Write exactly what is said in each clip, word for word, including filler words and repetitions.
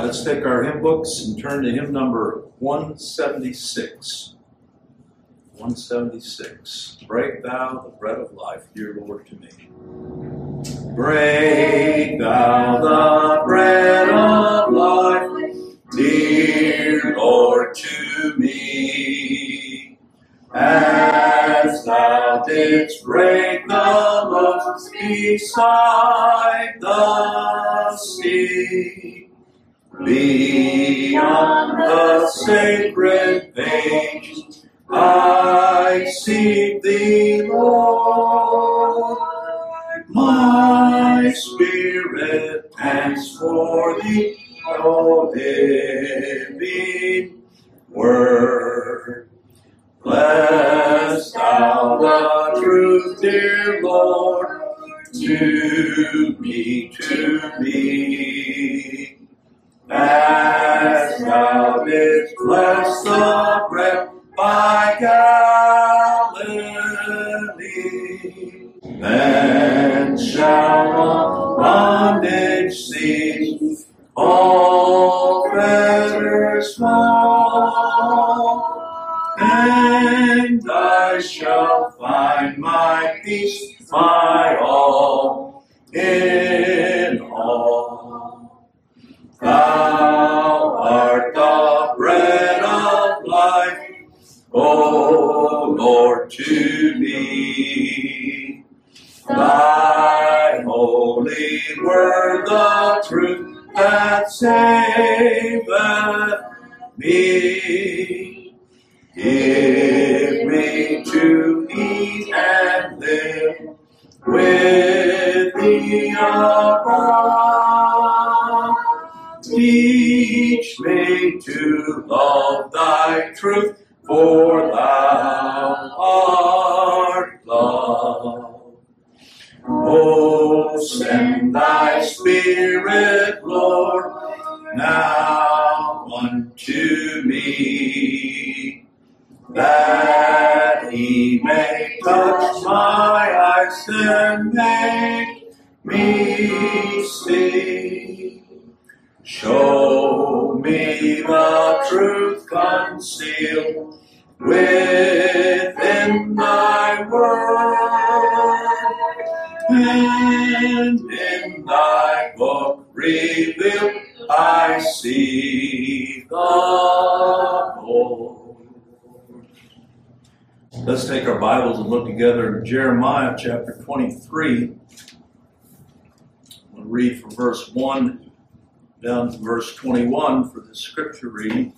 right, let's take our hymn books and turn to hymn number one seventy-six. one seventy-six. Break thou the bread of life, dear Lord, to me. Break thou the bread of life, dear Lord, to me. As thou didst break the loaves beside the sea, beyond the sacred page, I seek thee, Lord. My spirit pants for thee, O living word. Bless thou the truth, dear Lord, to me, to me. As thou didst bless the bread by Galilee, then shall all bondage cease, all fetters fall, and I shall find my peace, my all in all. Thou art the bread of life, O Lord, to me. Thy holy word, the truth that saveth me. Give me to eat and live with thee above. Teach me to love thy truth, for thou art love. Oh, send thy Spirit, Lord, now unto me, that he may touch my eyes and make me see. Show me the truth concealed within thy word, and in thy book revealed I see the Lord. Let's take our Bibles and look together in Jeremiah chapter twenty-three. We'll read from verse one down to verse twenty-one for the scripture reading.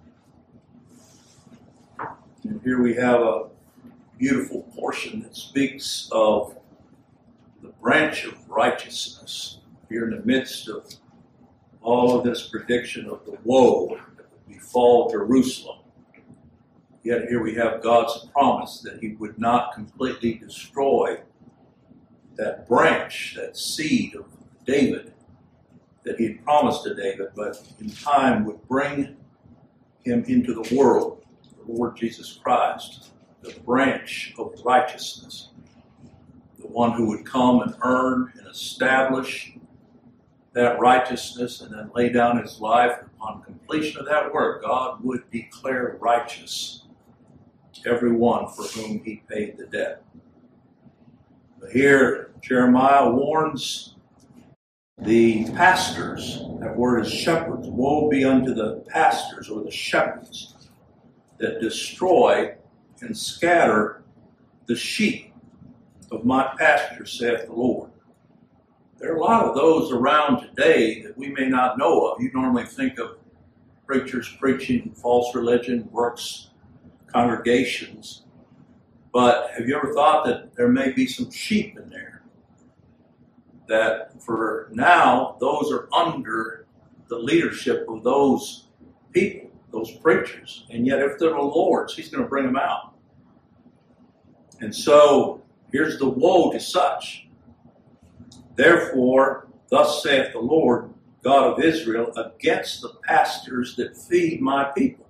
And here we have a beautiful portion that speaks of the branch of righteousness. Here in the midst of all of this prediction of the woe that would befall Jerusalem, yet here we have God's promise that he would not completely destroy that branch, that seed of David, that he had promised to David, but in time would bring him into the world, the Lord Jesus Christ, the branch of righteousness, the one who would come and earn and establish that righteousness and then lay down his life. Upon completion of that work, God would declare righteous everyone for whom he paid the debt. But here, Jeremiah warns the pastors, that word is shepherds. Woe be unto the pastors or the shepherds that destroy and scatter the sheep of my pasture, saith the Lord. There are a lot of those around today that we may not know of. You normally think of preachers preaching false religion, works congregations. But have you ever thought that there may be some sheep in there? That for now, those are under the leadership of those people, those preachers. And yet if they're the Lord's, he's going to bring them out. And so here's the woe to such. Therefore, thus saith the Lord, God of Israel, against the pastors that feed my people.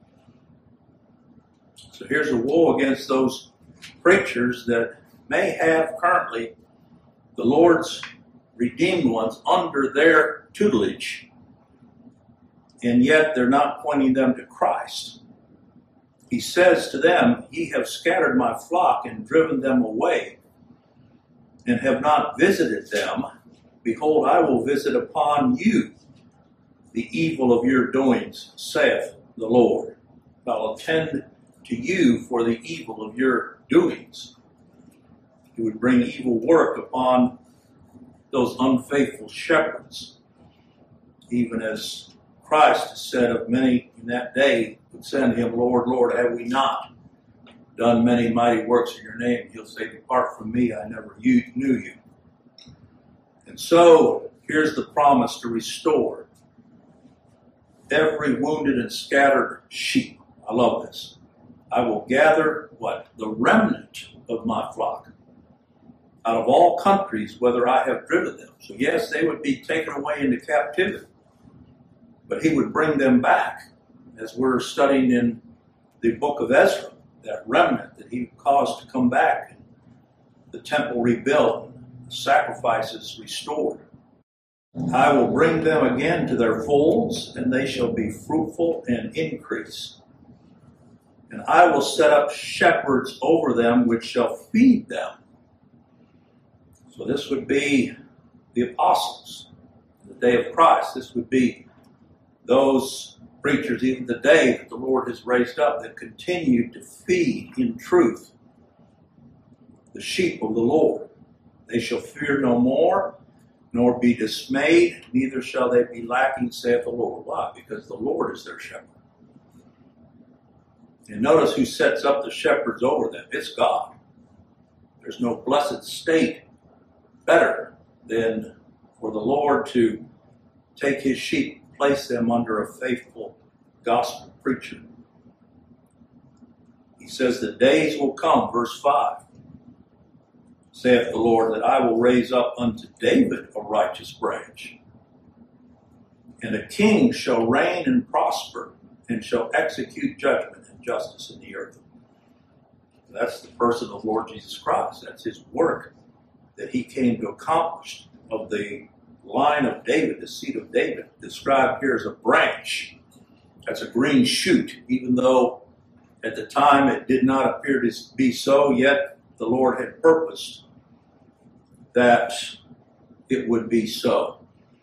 So here's a woe against those preachers that may have currently the Lord's redeemed ones under their tutelage. and yet they're not pointing them to Christ. He says to them, "Ye have scattered my flock and driven them away, and have not visited them. Behold, I will visit upon you the evil of your doings, saith the Lord. I'll attend to you for the evil of your doings." He would bring evil work upon those unfaithful shepherds, even as Christ said of many in that day would say unto him, "Lord, Lord, have we not done many mighty works in your name?" He'll say, "Depart from me, I never knew you." And so, here's the promise to restore every wounded and scattered sheep. I love this. "I will gather," what? "The remnant of my flock out of all countries, whither I have driven them." So yes, they would be taken away into captivity, but he would bring them back, as we're studying in the book of Ezra, that remnant that he caused to come back, and the temple rebuilt, the sacrifices restored. "I will bring them again to their folds, and they shall be fruitful and increase. And I will set up shepherds over them, which shall feed them." So this would be the apostles, the day of Christ. This would be those preachers, even today, that the Lord has raised up, that continue to feed in truth the sheep of the Lord. "They shall fear no more, nor be dismayed, neither shall they be lacking, saith the Lord." Why? Because the Lord is their shepherd. And notice who sets up the shepherds over them. It's God. There's no blessed state better than for the Lord to take his sheep, place them under a faithful gospel preacher. He says, "The days will come," verse five, "saith the Lord, that I will raise up unto David a righteous branch, and a king shall reign and prosper, and shall execute judgment and justice in the earth." That's the person of the Lord Jesus Christ. That's his work that he came to accomplish, of the line of David, the seed of David, described here as a branch. That's a green shoot, even though at the time it did not appear to be so, yet the Lord had purposed that it would be so.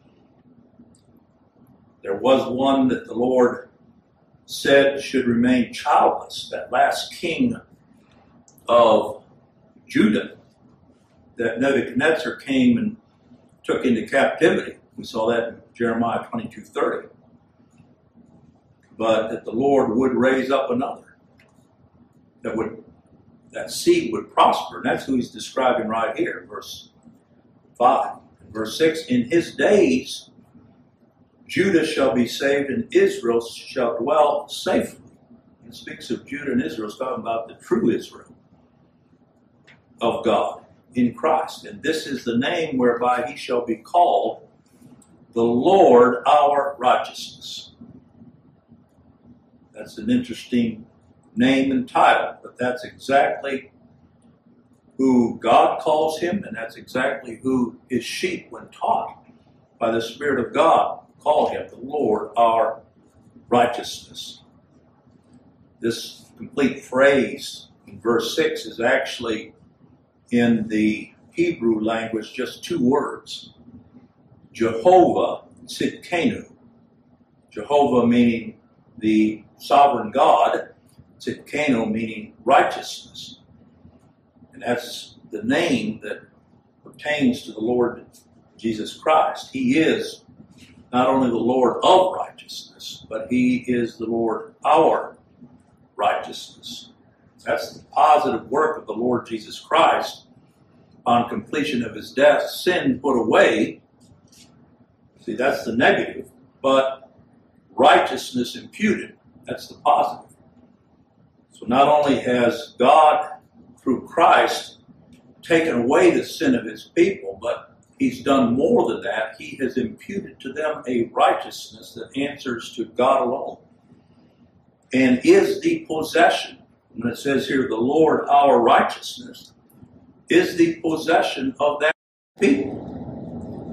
There was one that the Lord said should remain childless, that last king of Judah, that Nebuchadnezzar came and took into captivity. We saw that in Jeremiah twenty-two thirty. But that the Lord would raise up another, that would that seed would prosper. And that's who he's describing right here, verse five. And verse six, "In his days Judah shall be saved, and Israel shall dwell safely." It speaks of Judah and Israel. It's talking about the true Israel of God in Christ. "And this is the name whereby he shall be called, the Lord our righteousness." That's an interesting name and title, but that's exactly who God calls him, and that's exactly who his sheep, when taught by the Spirit of God, call him, the Lord our righteousness. This complete phrase in verse six is actually, in the Hebrew language, just two words. Jehovah Tzidkenu. Jehovah meaning the sovereign God, Tzidkenu meaning righteousness. And that's the name that pertains to the Lord Jesus Christ. He is not only the Lord of righteousness, but he is the Lord our righteousness. That's the positive work of the Lord Jesus Christ. On completion of his death, sin put away. See, that's the negative. But righteousness imputed, that's the positive. So not only has God, through Christ, taken away the sin of his people, but he's done more than that. He has imputed to them a righteousness that answers to God alone, and is the possession. When it says here, "the Lord our righteousness," is the possession of that people.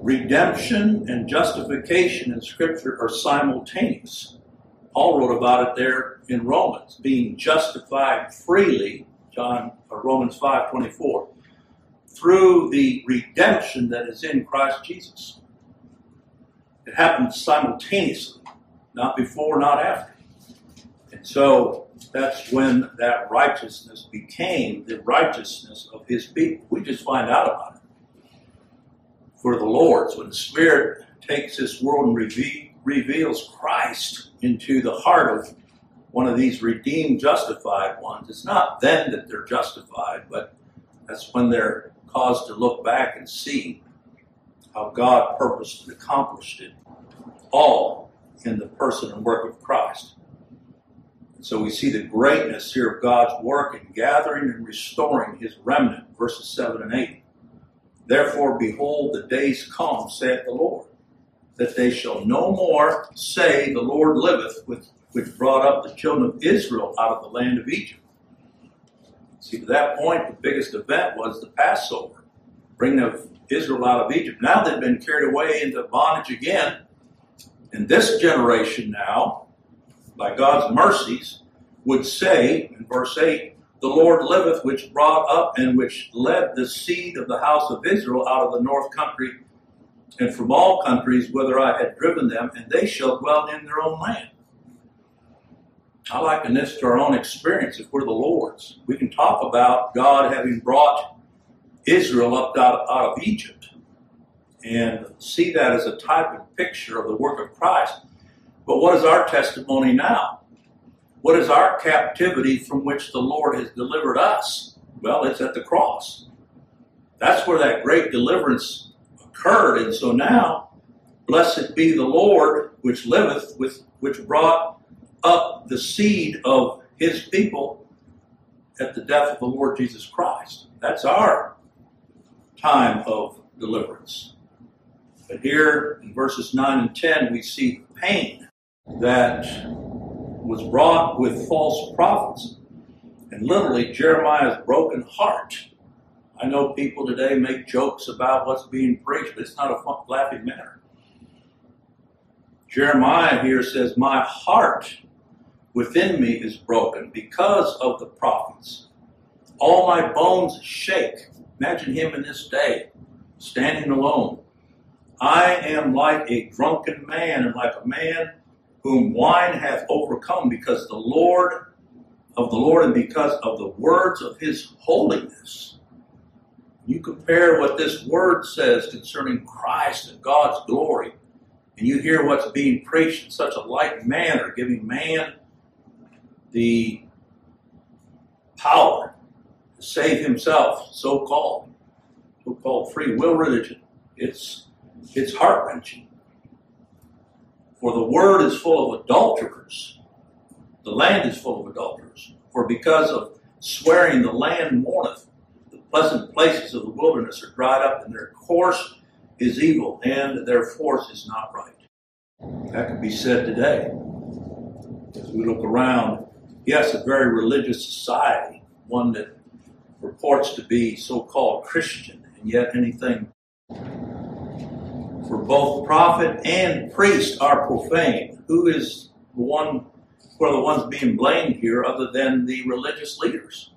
redemption and justification in Scripture are simultaneous. Paul wrote about it there in Romans, being justified freely, John or Romans five twenty-four, through the redemption that is in Christ Jesus. It happened simultaneously, not before, not after. And so that's when that righteousness became the righteousness of his people. We just find out about it for the Lord's. When the Spirit takes this world and reve- reveals Christ into the heart of one of these redeemed, justified ones, it's not then that they're justified, but that's when they're caused to look back and see how God purposed and accomplished it all in the person and work of Christ. And so we see the greatness here of God's work in gathering and restoring his remnant, verses seven and eight. Therefore, behold, the days come, saith the Lord, that they shall no more say, the Lord liveth, which, which brought up the children of Israel out of the land of Egypt. See, to that point, the biggest event was the Passover, bringing of Israel out of Egypt. Now they've been carried away into bondage again. And this generation now, by God's mercies, would say, in verse eight, the Lord liveth, which brought up and which led the seed of the house of Israel out of the north country and from all countries whither I had driven them, and they shall dwell in their own land. I liken this to our own experience if we're the Lord's. We can talk about God having brought Israel up out, out of Egypt and see that as a type and picture of the work of Christ. But what is our testimony now? What is our captivity from which the Lord has delivered us? Well, it's at the cross. That's where that great deliverance occurred. And so now, blessed be the Lord which liveth, with, which brought up the seed of his people at the death of the Lord Jesus Christ. That's our time of deliverance. But here in verses nine and ten, we see the pain that was brought with false prophets. And literally, Jeremiah's broken heart. I know people today make jokes about what's being preached, but it's not a fun, laughing matter. Jeremiah here says, my heart within me is broken because of the prophets. All my bones shake. Imagine him in this day, standing alone. I am like a drunken man, and like a man whom wine hath overcome, because the Lord of the Lord and because of the words of his holiness. You compare what this word says concerning Christ and God's glory, and you hear what's being preached in such a light manner, giving man the power to save himself, so-called, so-called free will religion. It's, it's heart-wrenching. For the word is full of adulterers. The land is full of adulterers. For because of swearing the land mourneth, the pleasant places of the wilderness are dried up, and their course is evil, and their force is not right. That could be said today. As we look around, yes, a very religious society, one that purports to be so-called Christian, and yet anything for both prophet and priest are profane. Who is the one, who are the ones being blamed here other than the religious leaders?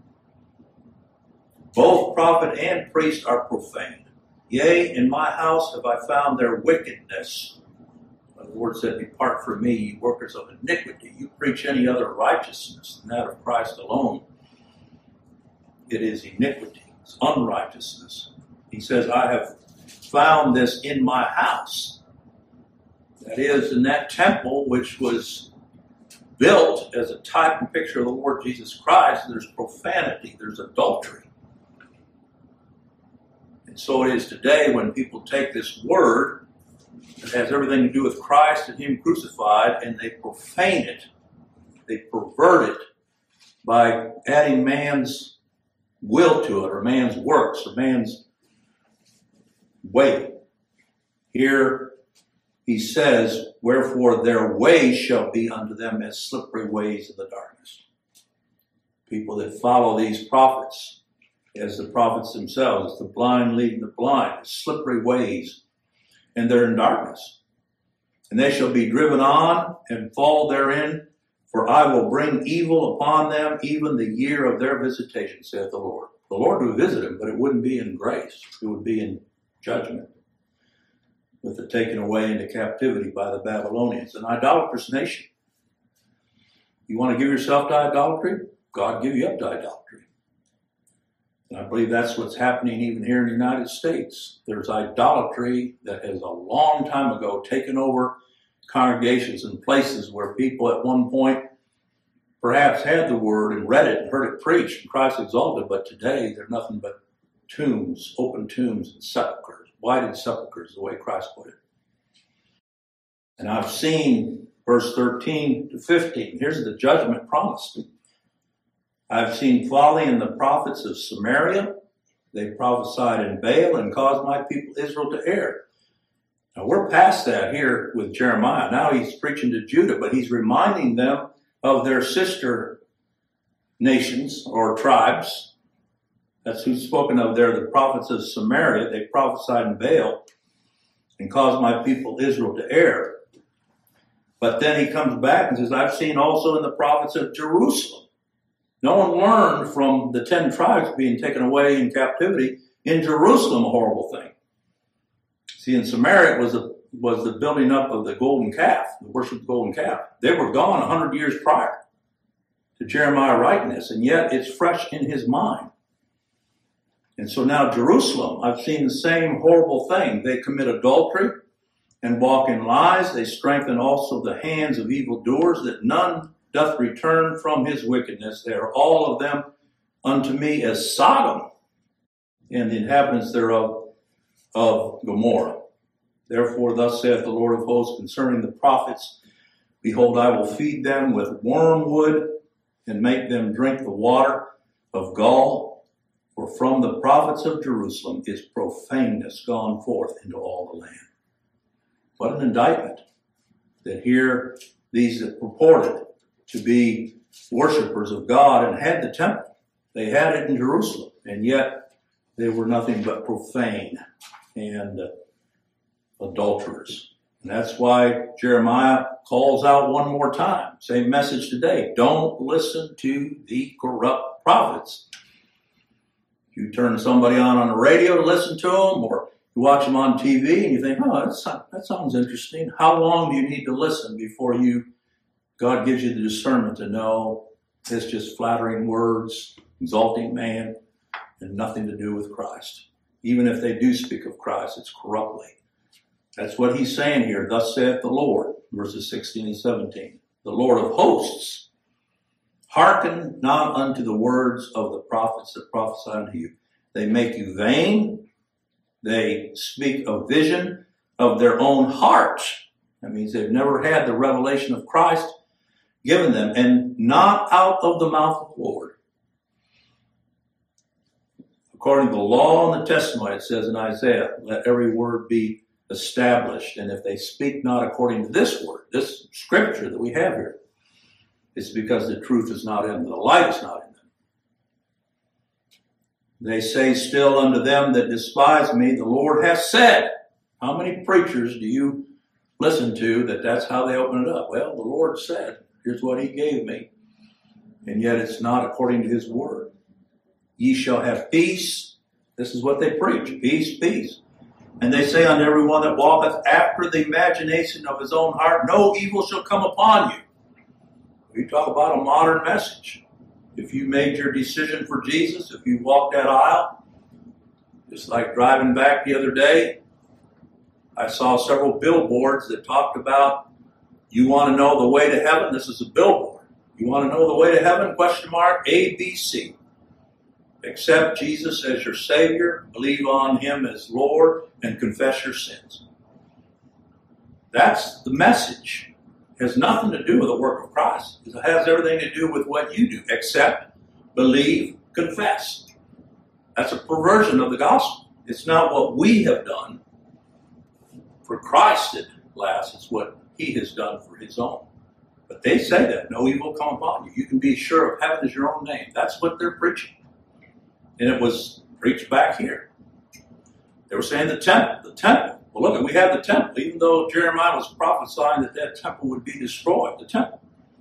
Both prophet and priest are profane. Yea, in my house have I found their wickedness. The Lord said, depart from me, you workers of iniquity. You preach any other righteousness than that of Christ alone. It is iniquity. It's unrighteousness. He says, I have found this in my house. That is, in that temple which was built as a type and picture of the Lord Jesus Christ, there's profanity, there's adultery. And so it is today when people take this word that has everything to do with Christ and him crucified, and they profane it, they pervert it by adding man's will to it, or man's works, or man's way. Here he says, wherefore their ways shall be unto them as slippery ways of the darkness. People that follow these prophets, as the prophets themselves, the blind leading the blind, slippery ways and they're in darkness. And they shall be driven on and fall therein, for I will bring evil upon them, even the year of their visitation, saith the Lord. The Lord would visit them, but it wouldn't be in grace. It would be in judgment, with the taken away into captivity by the Babylonians, an idolatrous nation. You want to give yourself to idolatry? God give you up to idolatry. And I believe that's what's happening even here in the United States. There's idolatry that has a long time ago taken over congregations and places where people at one point perhaps had the word and read it and heard it preached and Christ exalted, but today they're nothing but tombs, open tombs and sepulchres, whited sepulchres, the way Christ put it. And I've seen verse thirteen to fifteen. Here's the judgment promised. I've seen folly in the prophets of Samaria. They prophesied in Baal and caused my people Israel to err. Now we're past that here with Jeremiah. Now he's preaching to Judah, but he's reminding them of their sister nations or tribes. That's who's spoken of there, the prophets of Samaria. They prophesied in Baal and caused my people Israel to err. But then he comes back and says, I've seen also in the prophets of Jerusalem. No one learned from the ten tribes being taken away in captivity. In Jerusalem, a horrible thing. See, in Samaria, it was, a, was the building up of the golden calf, the worship of the golden calf. They were gone a hundred years prior to Jeremiah writing this, and yet it's fresh in his mind. And so now Jerusalem, I've seen the same horrible thing. They commit adultery and walk in lies. They strengthen also the hands of evildoers, that none doth return from his wickedness. They are all of them unto me as Sodom, and the inhabitants thereof of Gomorrah. Therefore thus saith the Lord of hosts concerning the prophets, behold, I will feed them with wormwood and make them drink the water of gall. For from the prophets of Jerusalem is profaneness gone forth into all the land. What an indictment that here these that purported to be worshipers of God and had the temple. They had it in Jerusalem, and yet they were nothing but profane and uh, adulterers. And that's why Jeremiah calls out one more time, same message today, don't listen to the corrupt prophets. You turn somebody on on the radio to listen to them, or you watch them on T V and you think, oh, that's, that sounds interesting. How long do you need to listen before you God gives you the discernment to know it's just flattering words, exalting man, and nothing to do with Christ? Even if they do speak of Christ, it's corruptly. That's what he's saying here. Thus saith the Lord, verses sixteen and seventeen. The Lord of hosts, hearken not unto the words of the prophets that prophesy unto you. They make you vain. They speak a vision of their own heart. That means they've never had the revelation of Christ given them, and not out of the mouth of the Lord. According to the law and the testimony, it says in Isaiah, let every word be established. And if they speak not according to this word, this scripture that we have here, it's because the truth is not in them, the light is not in them. They say still unto them that despise me, the Lord hath said. How many preachers do you listen to that that's how they open it up? Well, the Lord said. Here's what he gave me. And yet it's not according to his word. Ye shall have peace. This is what they preach. Peace, peace. And they say unto every one that walketh after the imagination of his own heart, no evil shall come upon you. We talk about a modern message. If you made your decision for Jesus, if you walked that aisle, just like driving back the other day, I saw several billboards that talked about, you want to know the way to heaven? This is a billboard. You want to know the way to heaven? Question mark, A, B, C. Accept Jesus as your Savior, believe on him as Lord, and confess your sins. That's the message. It has nothing to do with the work of Christ. It has everything to do with what you do. Accept, believe, confess. That's a perversion of the gospel. It's not what we have done for Christ at last. It's what he has done for his own. But they say that no evil come upon you. You can be sure of heaven is your own name. That's what they're preaching. And it was preached back here. They were saying the temple, the temple. Well, look, we have the temple. Even though Jeremiah was prophesying that that temple would be destroyed, the temple.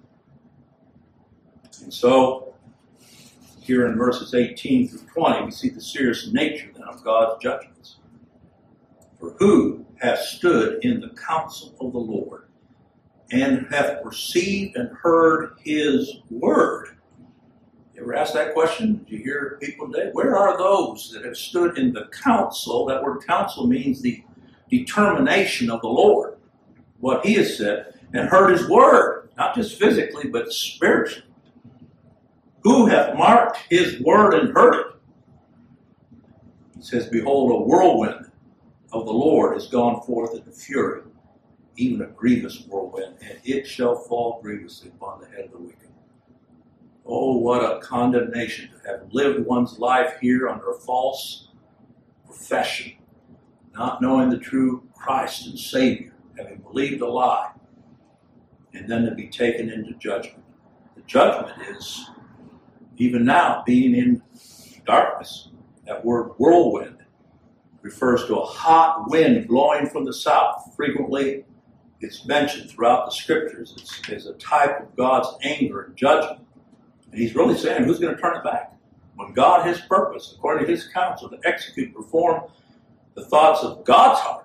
And so, here in verses eighteen through twenty, we see the serious nature then of God's judgments. For who hath stood in the counsel of the Lord, and hath perceived and heard his word? You ever ask that question? Did you hear people today? Where are those that have stood in the counsel? That word counsel means the determination of the Lord, what he has said, and heard his word, not just physically, but spiritually. Who hath marked his word and heard it? He says, behold, a whirlwind of the Lord is gone forth in a fury, even a grievous whirlwind, and it shall fall grievously upon the head of the wicked. Oh, what a condemnation to have lived one's life here under a false profession, not knowing the true Christ and Savior, having believed a lie, and then to be taken into judgment. The judgment is, even now, being in darkness. That word whirlwind refers to a hot wind blowing from the south. Frequently, it's mentioned throughout the scriptures. It's, it's a type of God's anger and judgment. And he's really saying, who's going to turn it back? When God has purpose, according to his counsel, to execute, perform the thoughts of God's heart.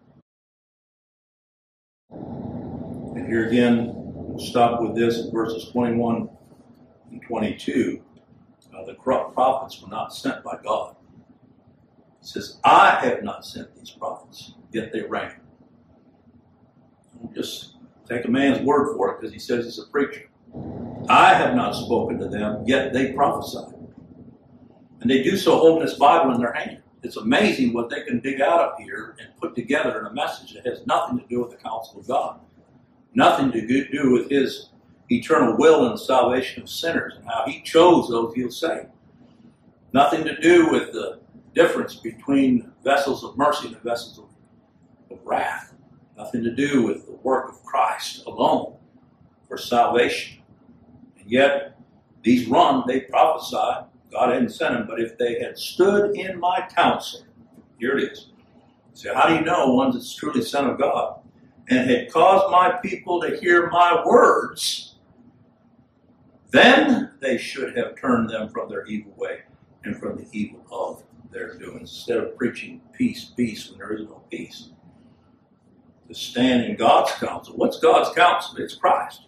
And here again, we'll stop with this in verses twenty-one and twenty-two. Uh, the prophets were not sent by God. It says, I have not sent these prophets, yet they reign. Don't just take a man's word for it because he says he's a preacher. I have not spoken to them, yet they prophesy. And they do so holding this Bible in their hand. It's amazing what they can dig out of here and put together in a message that has nothing to do with the counsel of God. Nothing to do with his eternal will and the salvation of sinners and how he chose those he'll save. Nothing to do with the difference between vessels of mercy and the vessels of, of wrath. Nothing to do with the work of Christ alone for salvation. And yet, these run, they prophesy. God hadn't sent them, but if they had stood in my counsel, here it is. So how do you know one's that's truly son of God? And had caused my people to hear my words, then they should have turned them from their evil way and from the evil of their doings. Instead of preaching peace, peace, when there is no peace. To stand in God's counsel. What's God's counsel? It's Christ.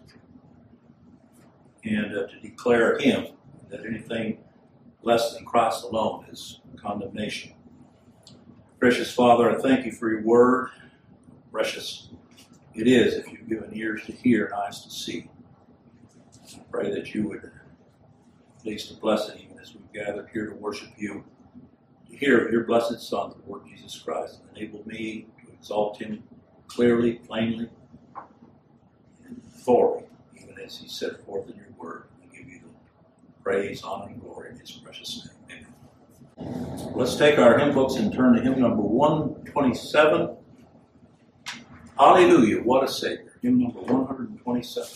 And uh, to declare him, that anything less than Christ alone is condemnation. Precious Father, I thank you for your word. Precious it is if you've given ears to hear and eyes to see. I pray that you would please to bless it even as we've gathered here to worship you, to hear of your blessed Son, the Lord Jesus Christ, and enable me to exalt him clearly, plainly, and thoroughly, even as he set forth in your word. I give you the praise, honor, and glory in his precious name. Amen. Let's take our hymn books and turn to hymn number one twenty-seven. Hallelujah, what a Savior. Hymn number one twenty-seven.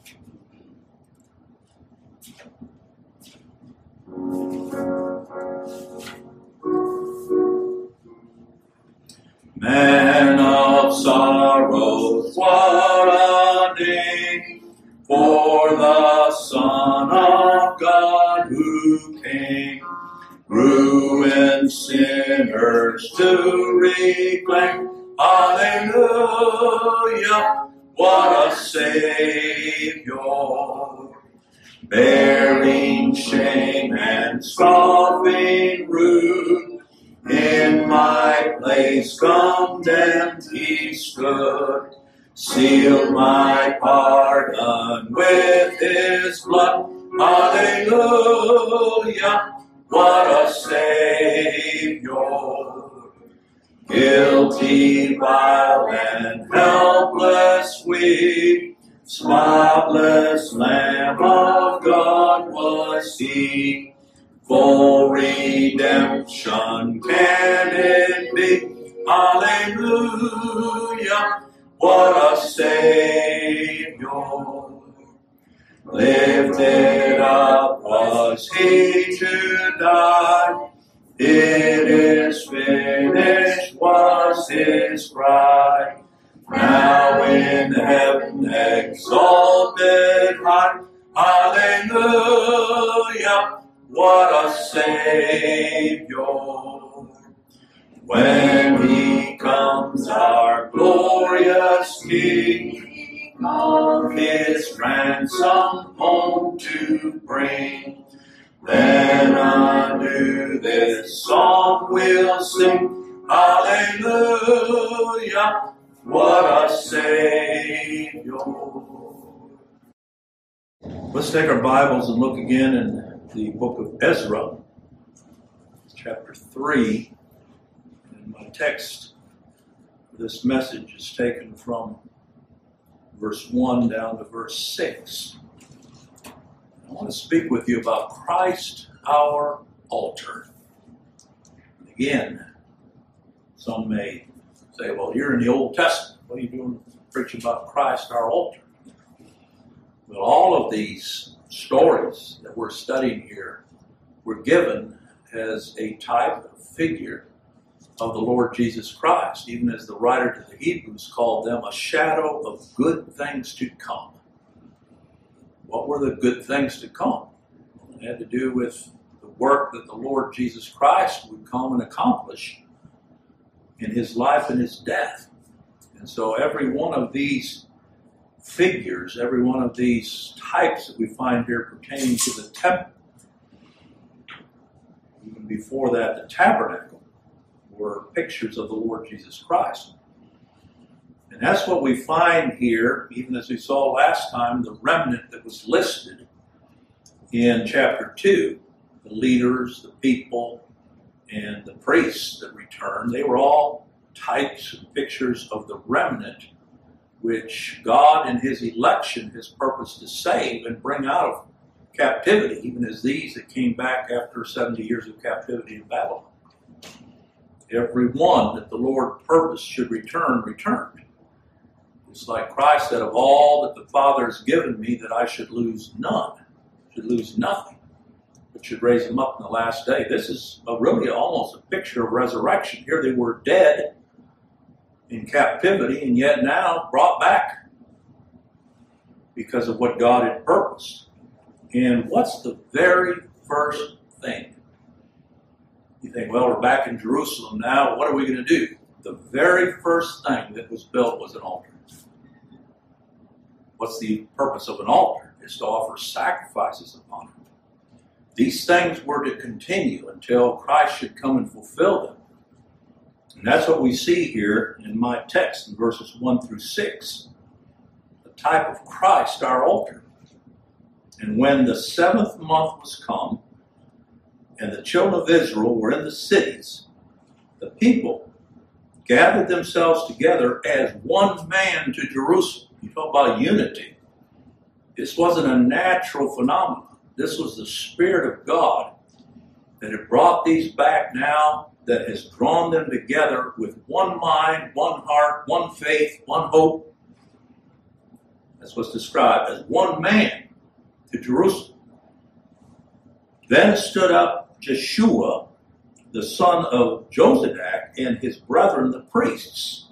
Man of sorrows, what a day for the Son of God who came, ruined sinners to reclaim. Hallelujah, what a Savior, bearing shame and scoffing rude, in my place condemned he stood, sealed my pardon with his blood. Hallelujah, what a Savior. Guilty, vile, and helpless we, spotless Lamb of God was he. For redemption can it be? Hallelujah, what a Savior. Lifted up was he to die. It is finished was his cry. Now in heaven exalted high, hallelujah, what a Savior. When he comes, our glorious King, of his ransom home to bring, then unto this song we'll sing, hallelujah, what a Savior. Let's take our Bibles and look again in the book of Ezra, chapter three. And my text for this message is taken from verse one down to verse six. I want to speak with you about Christ, our altar. Again, some may say, well, you're in the Old Testament. What are you doing preaching about Christ, our altar? Well, all of these stories that we're studying here were given as a type of figure of the Lord Jesus Christ, even as the writer to the Hebrews called them a shadow of good things to come. What were the good things to come? It had to do with the work that the Lord Jesus Christ would come and accomplish in his life and his death. And so every one of these figures, every one of these types that we find here pertaining to the temple, even before that, the tabernacle, were pictures of the Lord Jesus Christ. And that's what we find here, even as we saw last time, the remnant that was listed in chapter two. The leaders, the people, and the priests that returned, they were all types and pictures of the remnant which God in his election has purposed to save and bring out of captivity, even as these that came back after seventy years of captivity in Babylon. Every one that the Lord purposed should return, returned. It's like Christ said, of all that the Father has given me, that I should lose none, should lose nothing, but should raise them up in the last day. This is a really almost a picture of resurrection. Here they were dead in captivity, and yet now brought back because of what God had purposed. And what's the very first thing? You think, well, we're back in Jerusalem now. What are we going to do? The very first thing that was built was an altar. What's the purpose of an altar? It's to offer sacrifices upon it. These things were to continue until Christ should come and fulfill them. And that's what we see here in my text in verses one through six. The type of Christ, our altar. And when the seventh month was come, and the children of Israel were in the cities, the people gathered themselves together as one man to Jerusalem. You talk about unity. This wasn't a natural phenomenon. This was the Spirit of God that had brought these back now, that has drawn them together with one mind, one heart, one faith, one hope. That's what's described as one man to Jerusalem. Then stood up Jeshua, the son of Jozadak, and his brethren, the priests.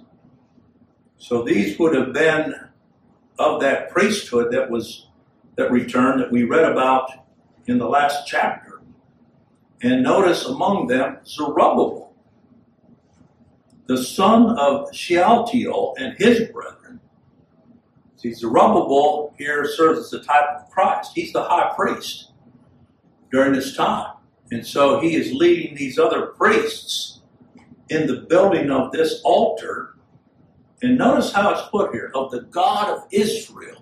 So these would have been of that priesthood that was that returned that we read about in the last chapter. And notice among them Zerubbabel, the son of Shealtiel, and his brethren. See, Zerubbabel here serves as a type of Christ. He's the high priest during this time. And so he is leading these other priests in the building of this altar. And notice how it's put here, of the God of Israel.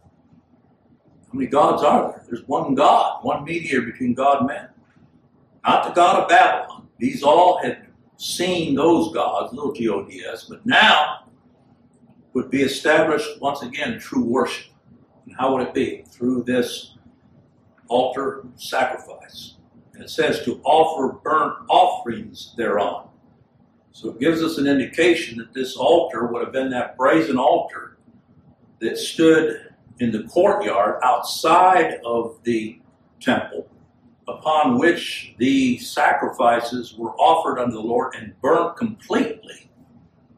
How many gods are there? There's one God, one mediator between God and man. Not the God of Babylon. These all had seen those gods, little G O D S, but now would be established once again true worship. And how would it be? Through this altar sacrifice. And it says to offer burnt offerings thereon. So it gives us an indication that this altar would have been that brazen altar that stood in the courtyard outside of the temple, upon which the sacrifices were offered unto the Lord and burnt completely.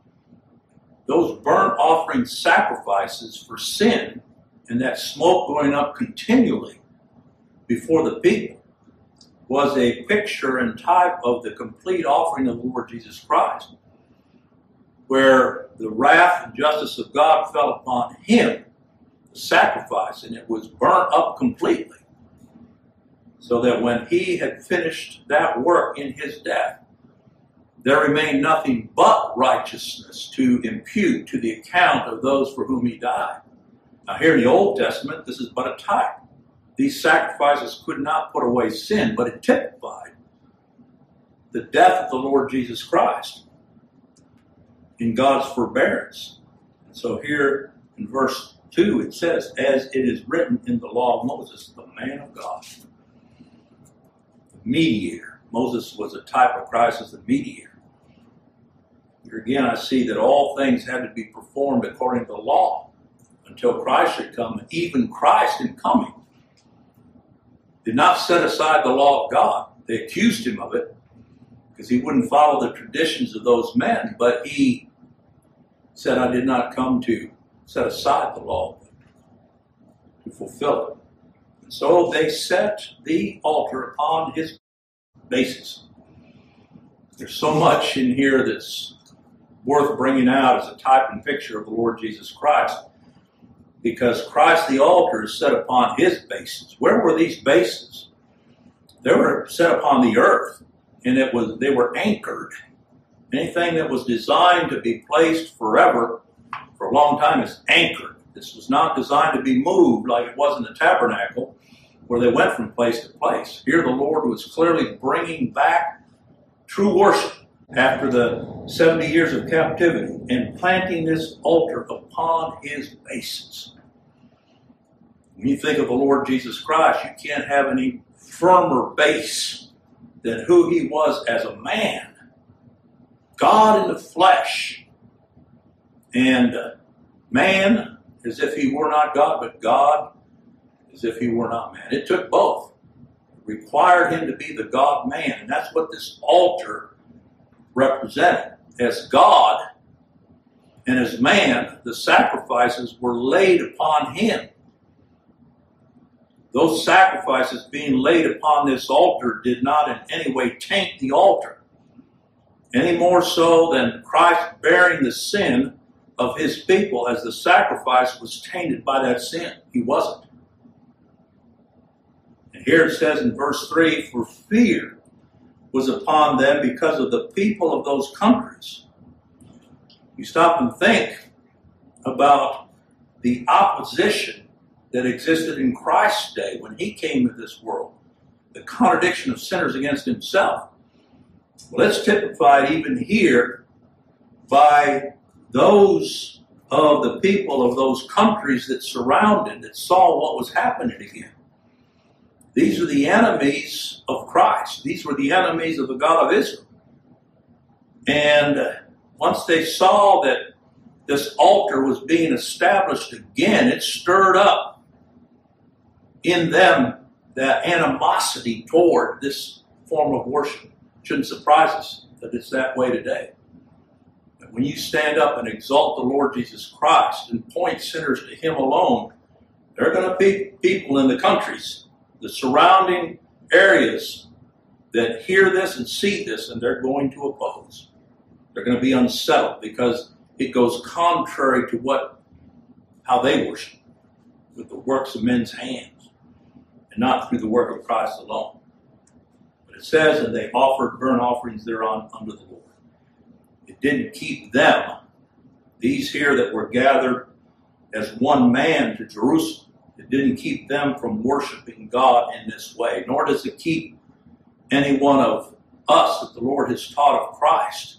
those burnt offering sacrifices for sin and that smoke going up continually before the people was a picture and type of the complete offering of the Lord Jesus Christ, where the wrath and justice of God fell upon him, the sacrifice, and it was burnt up completely, so that when he had finished that work in his death, there remained nothing but righteousness to impute to the account of those for whom he died. Now here in the Old Testament, this is but a type. These sacrifices could not put away sin, but it typified the death of the Lord Jesus Christ in God's forbearance. And so here in verse two it says, as it is written in the law of Moses, the man of God, the mediator. Moses was a type of Christ as the mediator. Here again I see that all things had to be performed according to the law until Christ should come. And even Christ in coming did not set aside the law of God. They accused him of it because he wouldn't follow the traditions of those men, but he said, I did not come to set aside the law, but to fulfill it. And so they set the altar upon his basis. There's so much in here that's worth bringing out as a type and picture of the Lord Jesus Christ, because Christ the altar is set upon his bases. Where were these bases? They were set upon the earth, and it was they were anchored. Anything that was designed to be placed forever, for a long time, is anchored. This was not designed to be moved like it was in the tabernacle, where they went from place to place. Here the Lord was clearly bringing back true worship after the seventy years of captivity and planting this altar upon his basis. When you think of the Lord Jesus Christ, you can't have any firmer base than who he was as a man. God in the flesh. And man as if he were not God, but God as if he were not man. It took both. It required him to be the God-man. And that's what this altar represented. As God and as man, the sacrifices were laid upon him. Those sacrifices being laid upon this altar did not in any way taint the altar, any more so than Christ bearing the sin of his people, as the sacrifice was tainted by that sin. He wasn't. And here it says in verse three, for fear was upon them because of the people of those countries. You stop and think about the opposition that existed in Christ's day when he came to this world, the contradiction of sinners against himself. Well, it's typified even here by those of the people of those countries that surrounded, that saw what was happening again. These are the enemies of Christ. These were the enemies of the God of Israel. And once they saw that this altar was being established again, it stirred up in them that animosity toward this form of worship. It shouldn't surprise us that it's that way today. But when you stand up and exalt the Lord Jesus Christ and point sinners to him alone, there are going to be people in the countries, the surrounding areas, that hear this and see this, and they're going to oppose. They're going to be unsettled because it goes contrary to what, how they worship, with the works of men's hands, and not through the work of Christ alone. But it says, and they offered burnt offerings thereon unto the Lord. It didn't keep them, these here that were gathered as one man to Jerusalem, it didn't keep them from worshiping God in this way, nor does it keep any one of us that the Lord has taught of Christ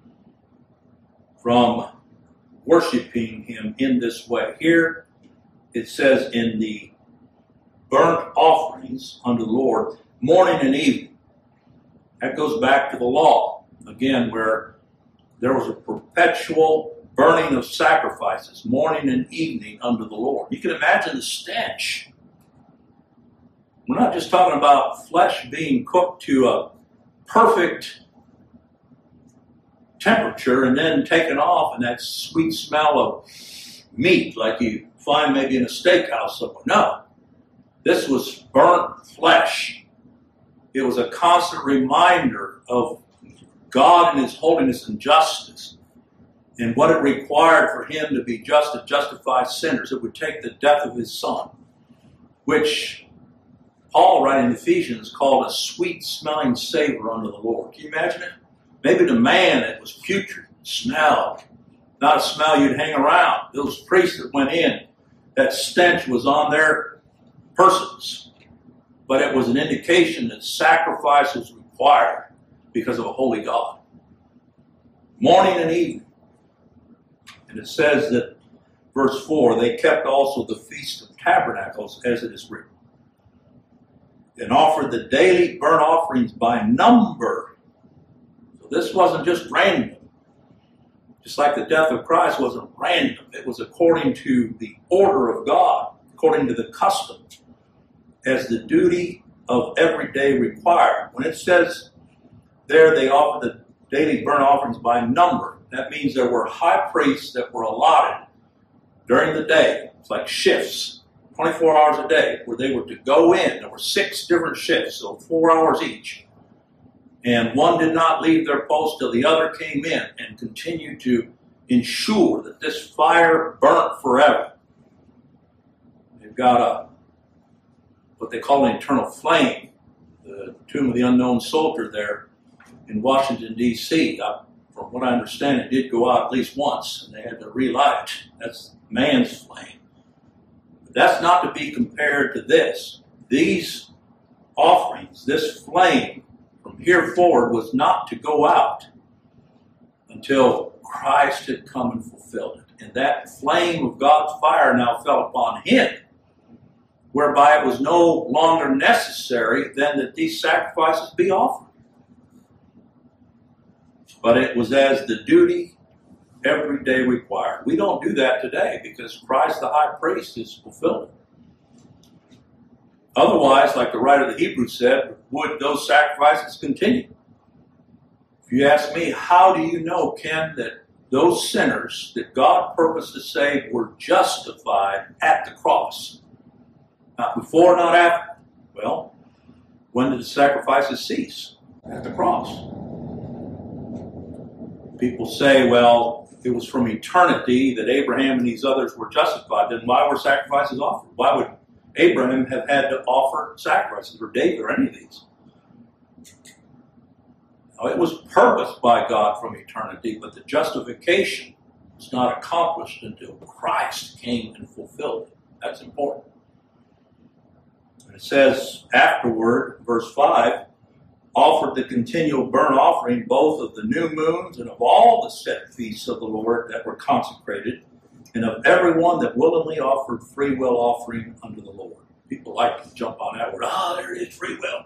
from worshiping him in this way. Here it says in the burnt offerings unto the Lord, morning and evening. That goes back to the law, again, where there was a perpetual burning of sacrifices, morning and evening unto the Lord. You can imagine the stench. We're not just talking about flesh being cooked to a perfect temperature and then taken off, and that sweet smell of meat like you find maybe in a steakhouse somewhere. No, this was burnt flesh. It was a constant reminder of God and His holiness and justice, and what it required for Him to be just to justify sinners. It would take the death of His Son, which Paul, writing in Ephesians, called a sweet-smelling savor unto the Lord. Can you imagine it? Maybe to man it was putrid, smelled, not a smell you'd hang around. Those priests that went in, that stench was on their persons. But it was an indication that sacrifice was required because of a holy God. Morning and evening. And it says that, verse four, they kept also the Feast of Tabernacles, as it is written, and offered the daily burnt offerings by number. So this wasn't just random. Just like the death of Christ wasn't random. It was according to the order of God, according to the custom, as the duty of every day required. When it says there they offered the daily burnt offerings by number, that means there were high priests that were allotted during the day. It's like shifts, twenty-four hours a day, where they were to go in. There were six different shifts, so four hours each. And one did not leave their post till the other came in and continued to ensure that this fire burnt forever. They've got a what they call an eternal flame, the Tomb of the Unknown Soldier there in Washington, D C Uh, from what I understand, it did go out at least once, and they had to relight it. That's man's flame. But that's not to be compared to this. These offerings, this flame, from here forward was not to go out until Christ had come and fulfilled it. And that flame of God's fire now fell upon Him, whereby it was no longer necessary then that these sacrifices be offered. But it was as the duty every day required. We don't do that today because Christ the high priest has fulfilled it. Otherwise, like the writer of the Hebrews said, would those sacrifices continue? If you ask me, how do you know, Ken, that those sinners that God purposed to save were justified at the cross? Not before, not after. Well, when did the sacrifices cease? At the cross. People say, well, it was from eternity that Abraham and these others were justified. Then why were sacrifices offered? Why would Abraham have had to offer sacrifices, or David, or any of these? Now, it was purposed by God from eternity, but the justification was not accomplished until Christ came and fulfilled it. That's important. And it says afterward, verse five, offered the continual burnt offering both of the new moons and of all the set feasts of the Lord that were consecrated, and of everyone that willingly offered free will offering unto the Lord. People like to jump on that word. Ah, oh, there it is, free will.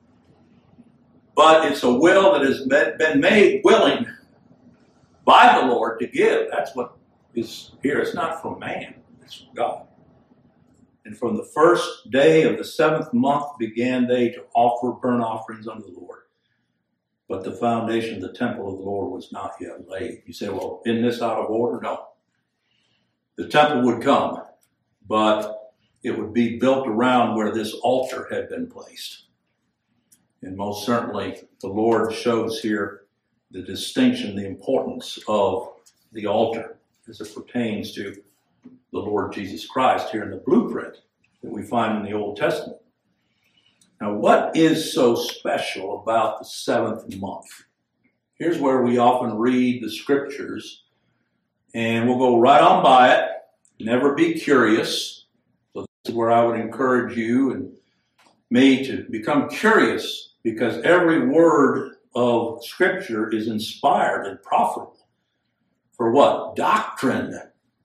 But it's a will that has been made willing by the Lord to give. That's what is here. It's not from man. It's from God. And from the first day of the seventh month began they to offer burnt offerings unto the Lord. But the foundation of the temple of the Lord was not yet laid. You say, well, isn't this out of order? No. The temple would come, but it would be built around where this altar had been placed. And most certainly, the Lord shows here the distinction, the importance of the altar as it pertains to the Lord Jesus Christ here in the blueprint that we find in the Old Testament. Now, what is so special about the seventh month? Here's where we often read the scriptures, and we'll go right on by it, never be curious. So this is where I would encourage you and me to become curious, because every word of Scripture is inspired and profitable. For what? Doctrine.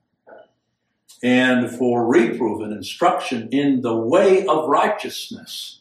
And for reproof and instruction in the way of righteousness.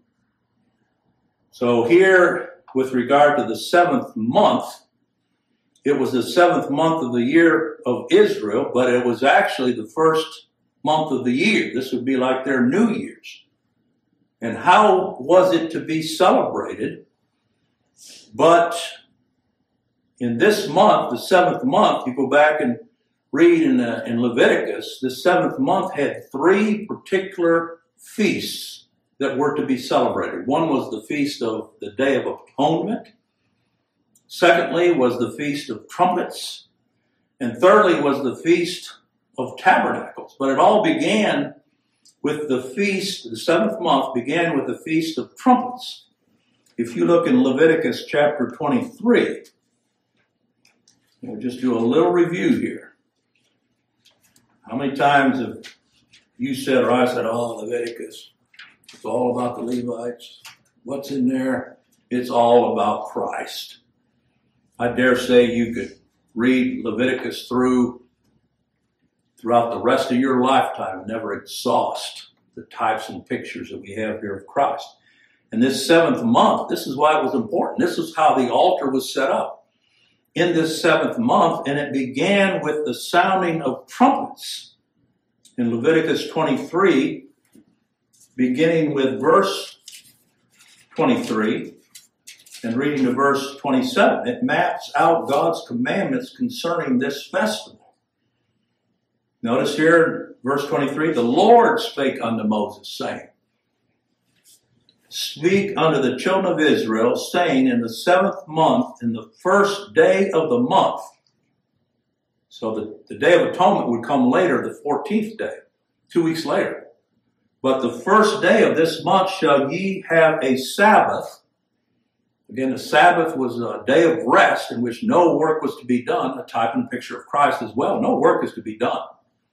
So here, with regard to the seventh month, it was the seventh month of the year of Israel, but it was actually the first month of the year. This would be like their New Year's. And how was it to be celebrated? But in this month, the seventh month, you go back and read in, uh, in Leviticus, the seventh month had three particular feasts that were to be celebrated. One was the feast of the Day of Atonement. Secondly was the Feast of Trumpets. And thirdly was the Feast of Tabernacles. But it all began with the feast, the seventh month began with the Feast of Trumpets. If you look in Leviticus chapter twenty-three, we'll just do a little review here. How many times have you said or I said, oh, Leviticus, it's all about the Levites. What's in there? It's all about Christ. I dare say you could read Leviticus through throughout the rest of your lifetime and never exhaust the types and pictures that we have here of Christ. And this seventh month, this is why it was important. This is how the altar was set up. In this seventh month, and it began with the sounding of trumpets. In Leviticus twenty-three, beginning with verse twenty-three, and reading to verse twenty-seven, it maps out God's commandments concerning this festival. Notice here, verse twenty-three, the Lord spake unto Moses, saying, Speak unto the children of Israel, saying, in the seventh month, in the first day of the month. So the, the Day of Atonement would come later, the fourteenth day, two weeks later. But the first day of this month shall ye have a Sabbath. Again, the Sabbath was a day of rest in which no work was to be done, a type and picture of Christ as well. No work is to be done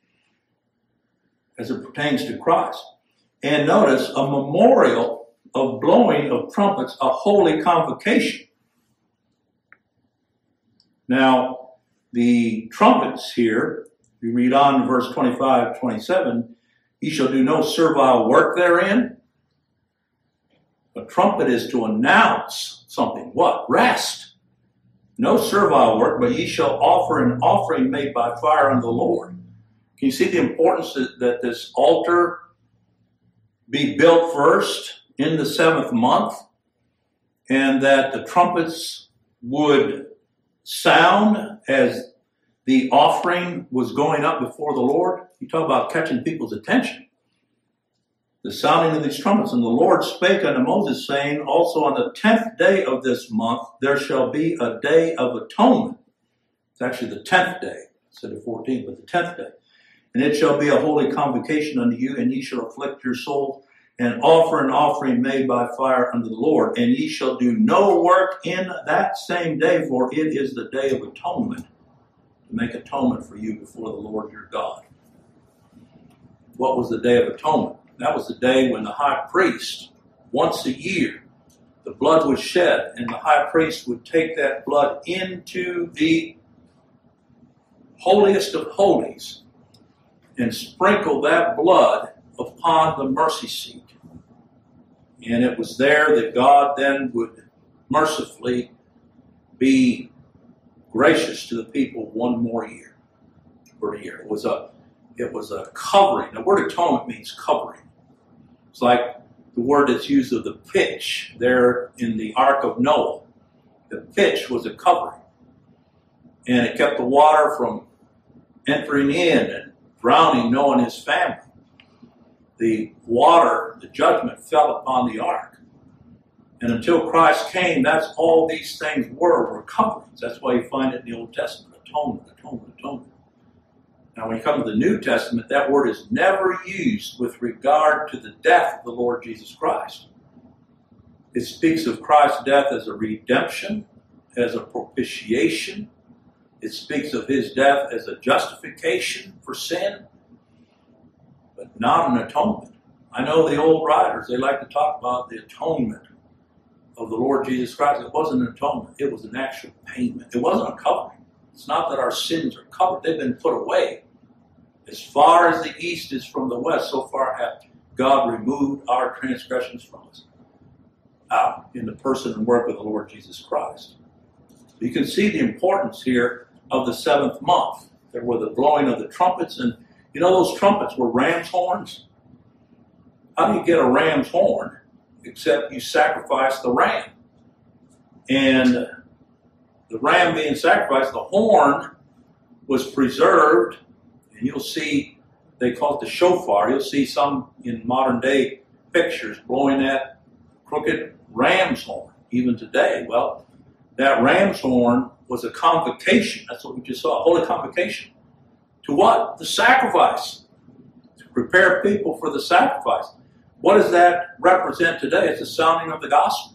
as it pertains to Christ. And notice, a memorial of blowing of trumpets, a holy convocation. Now, the trumpets here, we read on in verse twenty-five, twenty-seven, ye shall do no servile work therein. A trumpet is to announce something. What? Rest. No servile work, but ye shall offer an offering made by fire unto the Lord. Can you see the importance that, that this altar be built first in the seventh month, and that the trumpets would sound as the offering was going up before the Lord? You talk about catching people's attention. The sounding of these trumpets. And the Lord spake unto Moses, saying, also on the tenth day of this month, there shall be a day of atonement. It's actually the tenth day, instead of fourteenth, but the tenth day. And it shall be a holy convocation unto you, and ye shall afflict your soul, and offer an offering made by fire unto the Lord. And ye shall do no work in that same day, for it is the day of atonement, to make atonement for you before the Lord your God. What was the Day of Atonement? That was the day when the high priest, once a year, the blood was shed, and the high priest would take that blood into the holiest of holies and sprinkle that blood upon the mercy seat. And it was there that God then would mercifully be gracious to the people one more year. For a year. It was a, it was a covering. The word atonement means covering. It's like the word that's used of the pitch there in the Ark of Noah. The pitch was a covering. And it kept the water from entering in and drowning Noah and his family. The water, the judgment fell upon the ark. And until Christ came, that's all these things were, were coverings. That's why you find it in the Old Testament, atonement, atonement, atonement. Now when you come to the New Testament, that word is never used with regard to the death of the Lord Jesus Christ. It speaks of Christ's death as a redemption, as a propitiation. It speaks of his death as a justification for sin, but not an atonement. I know the old writers, they like to talk about the atonement of the Lord Jesus Christ. It wasn't an atonement. It was an actual payment. It wasn't a covering. It's not that our sins are covered. They've been put away. As far as the east is from the west, so far hath God removed our transgressions from us. Out in the person and work of the Lord Jesus Christ. You can see the importance here of the seventh month. There were the blowing of the trumpets, and you know those trumpets were ram's horns? How do you get a ram's horn except you sacrifice the ram? And the ram being sacrificed, the horn was preserved, and you'll see, they call it the shofar. You'll see some in modern day pictures blowing that crooked ram's horn, even today. Well, that ram's horn was a convocation. That's what we just saw, a holy convocation. To what? The sacrifice. To prepare people for the sacrifice. What does that represent today? It's the sounding of the gospel.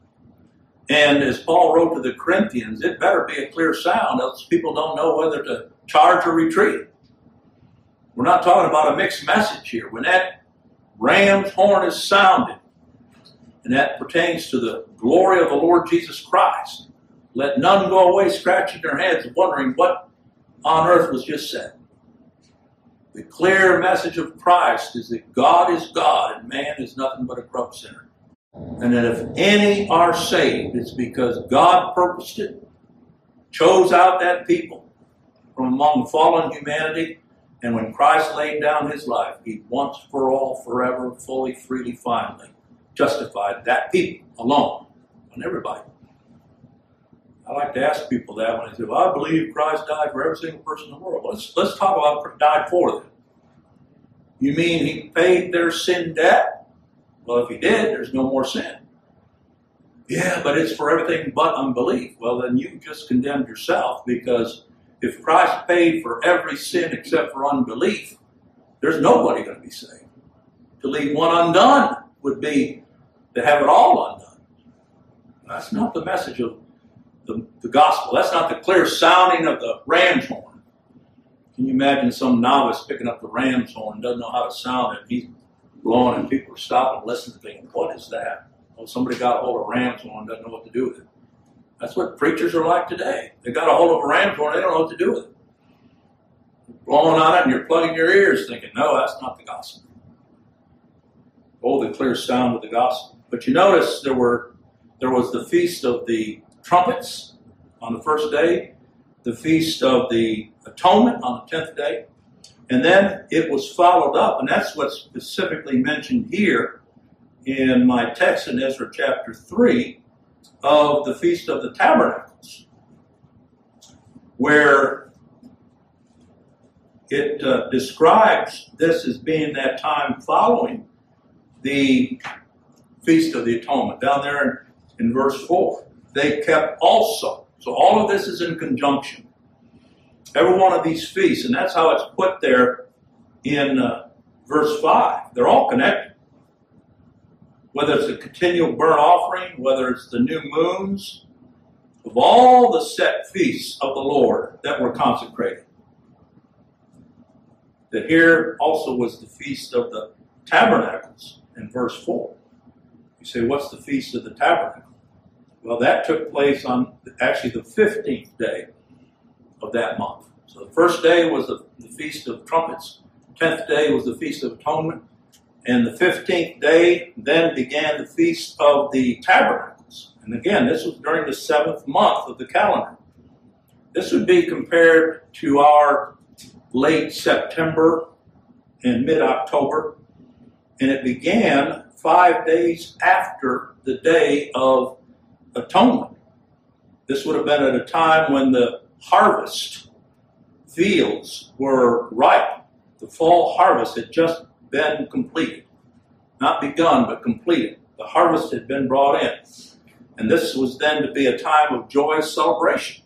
And as Paul wrote to the Corinthians, it better be a clear sound, else people don't know whether to charge or retreat. We're not talking about a mixed message here. When that ram's horn is sounded, and that pertains to the glory of the Lord Jesus Christ, let none go away scratching their heads wondering what on earth was just said. The clear message of Christ is that God is God and man is nothing but a corrupt sinner. And that if any are saved, it's because God purposed it, chose out that people from among fallen humanity, and when Christ laid down his life, he once for all, forever, fully, freely, finally justified that people alone, on everybody. I like to ask people that when they say, well, I believe Christ died for every single person in the world. Let's, let's talk about died for them. You mean he paid their sin debt? Well, if he did, there's no more sin. Yeah, but it's for everything but unbelief. Well, then you just condemned yourself, because if Christ paid for every sin except for unbelief, there's nobody going to be saved. To leave one undone would be to have it all undone. That's not the message of the, the gospel. That's not the clear sounding of the ram's horn. Can you imagine some novice picking up the ram's horn, doesn't know how to sound it, he's blowing and people are stopping and listening, thinking, what is that? Well, somebody got a hold of a ram's horn, doesn't know what to do with it. That's what preachers are like today. They got a hold of a ram's horn, they don't know what to do with it. You're blowing on it and you're plugging your ears thinking, no, that's not the gospel. Oh, the clear sound of the gospel. But you notice there were there was the Feast of the Trumpets on the first day, the Feast of the Atonement on the tenth day, and then it was followed up, and that's what's specifically mentioned here in my text in Ezra chapter three, of the Feast of the Tabernacles, where it uh, describes this as being that time following the Feast of the Atonement. Down there in, in verse four, they kept also. So all of this is in conjunction. Every one of these feasts, and that's how it's put there in uh, verse five. They're all connected. Whether it's a continual burnt offering, whether it's the new moons, of all the set feasts of the Lord that were consecrated. That here also was the Feast of the Tabernacles in verse four. You say, what's the Feast of the Tabernacle? Well, that took place on actually the fifteenth day of that month. So the first day was the, the Feast of Trumpets, tenth day was the Feast of Atonement, and the fifteenth day then began the Feast of the Tabernacles. And again, this was during the seventh month of the calendar. This would be compared to our late September and mid-October, and it began five days after the Day of Atonement. This would have been at a time when the harvest fields were ripe. The fall harvest had just been completed. Not begun, but completed. The harvest had been brought in. And this was then to be a time of joyous celebration.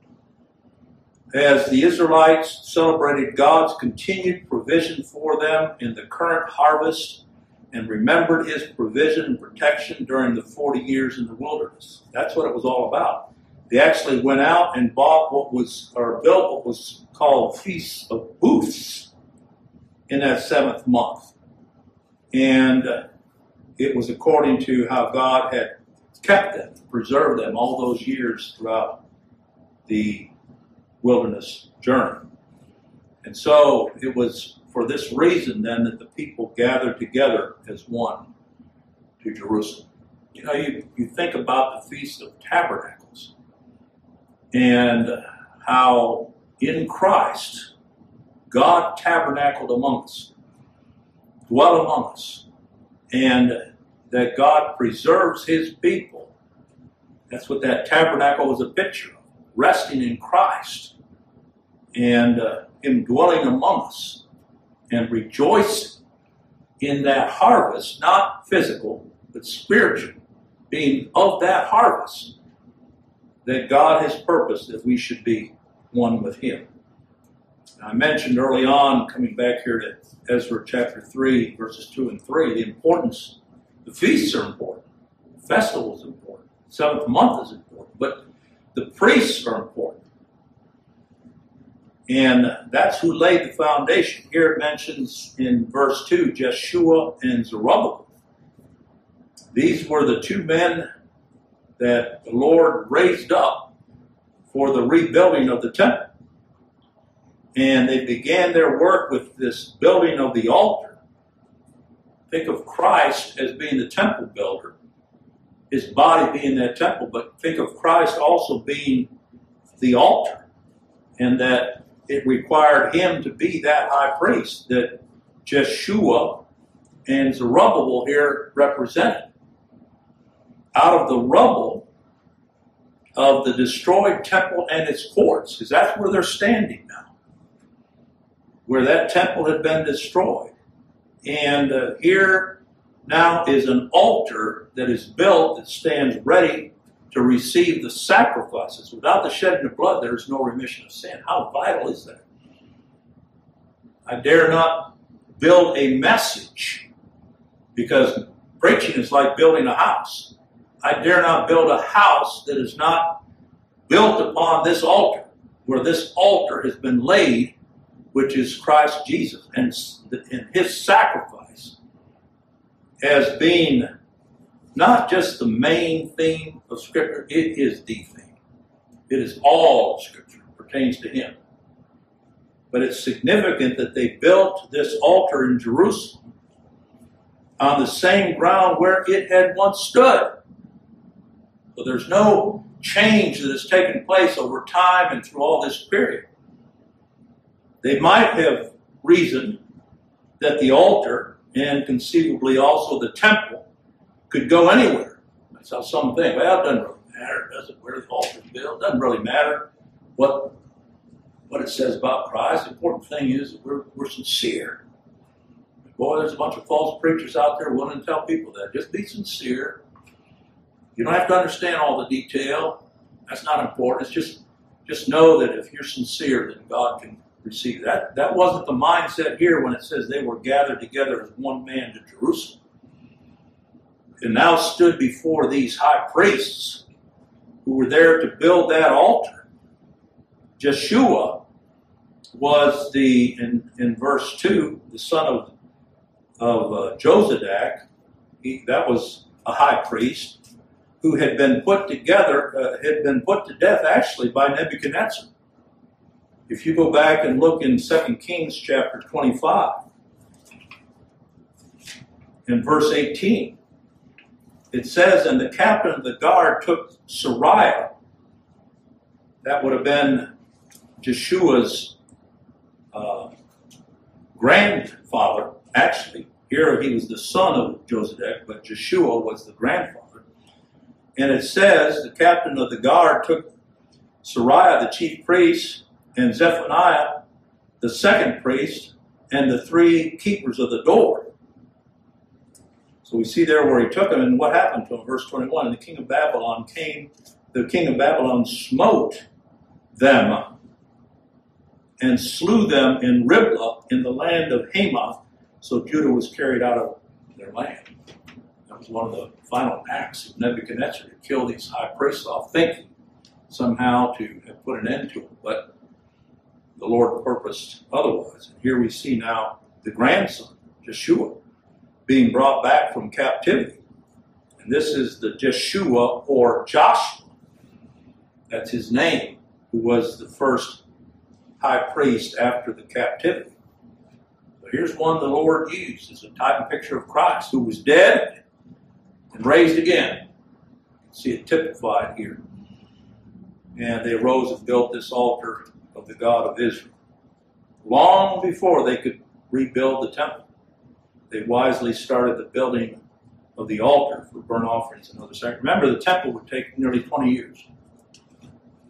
As the Israelites celebrated God's continued provision for them in the current harvest and remembered his provision and protection during the forty years in the wilderness. That's what it was all about. They actually went out and bought what was, or built what was called Feasts of Booths in that seventh month. And uh, it was according to how God had kept them, preserved them all those years throughout the wilderness journey. And so it was for this reason then that the people gathered together as one to Jerusalem. You know, you, you think about the Feast of Tabernacles and how in Christ God tabernacled among us, dwelt among us, and that God preserves his people. That's what that tabernacle was a picture of. resting in Christ and uh, Him dwelling among us and rejoicing in that harvest, not physical, but spiritual, being of that harvest that God has purposed that we should be one with Him. I mentioned early on, coming back here to Ezra chapter three, verses two and three, the importance, the feasts are important, the festival is important, the seventh month is important, but the priests are important. And that's who laid the foundation. Here it mentions in verse two, Jeshua and Zerubbabel. These were the two men that the Lord raised up for the rebuilding of the temple. And they began their work with this building of the altar. Think of Christ as being the temple builder, His body being that temple, but think of Christ also being the altar, and that it required Him to be that high priest that Jeshua and Zerubbabel here represented. Out of the rubble of the destroyed temple and its courts, because that's where they're standing now, where that temple had been destroyed. And uh, here now is an altar that is built that stands ready to receive the sacrifices. Without the shedding of blood, there is no remission of sin. How vital is that? I dare not build a message, because preaching is like building a house. I dare not build a house that is not built upon this altar, where this altar has been laid, which is Christ Jesus, and, and His sacrifice as being not just the main theme of Scripture, it is the theme. It is all of Scripture, it pertains to Him. But it's significant that they built this altar in Jerusalem on the same ground where it had once stood. So there's no change that has taken place over time and through all this period. They might have reasoned that the altar, and conceivably also the temple, could go anywhere. That's how some think. Well, it doesn't really matter, does it, where the altar is built? It doesn't really matter what, what it says about Christ. The important thing is that we're, we're sincere. Boy, there's a bunch of false preachers out there willing to tell people that. Just be sincere. You don't have to understand all the detail. That's not important. It's just, just know that if you're sincere, then God can receive that. That wasn't the mindset here when it says they were gathered together as one man to Jerusalem. And now stood before these high priests who were there to build that altar. Jeshua was the, in, in verse two, the son of, of uh, Josadak. He, that was a high priest who had been put together, uh, had been put to death actually by Nebuchadnezzar. If you go back and look in Second Kings chapter twenty-five, in verse eighteen, it says, and the captain of the guard took Sariah, that would have been Jeshua's uh, grandfather, actually. Here he was the son of Josadak, but Jeshua was the grandfather. And it says, the captain of the guard took Sariah, the chief priest, and Zephaniah, the second priest, and the three keepers of the door. So we see there where he took them, and what happened to him. Verse twenty-one, and the king of Babylon came, the king of Babylon smote them and slew them in Riblah in the land of Hamath. So Judah was carried out of their land. That was one of the final acts of Nebuchadnezzar, to kill these high priests off, thinking somehow to have put an end to them. But the Lord purposed otherwise. And here we see now the grandson, Jeshua, being brought back from captivity. And this is the Jeshua, or Joshua, that's his name, who was the first high priest after the captivity. But here's one the Lord used as a type and picture of Christ, who was dead and raised again. You can see it typified here. And they arose and built this altar of the God of Israel. Long before they could rebuild the temple, they wisely started the building of the altar for burnt offerings and other sacrifices. Remember, the temple would take nearly twenty years to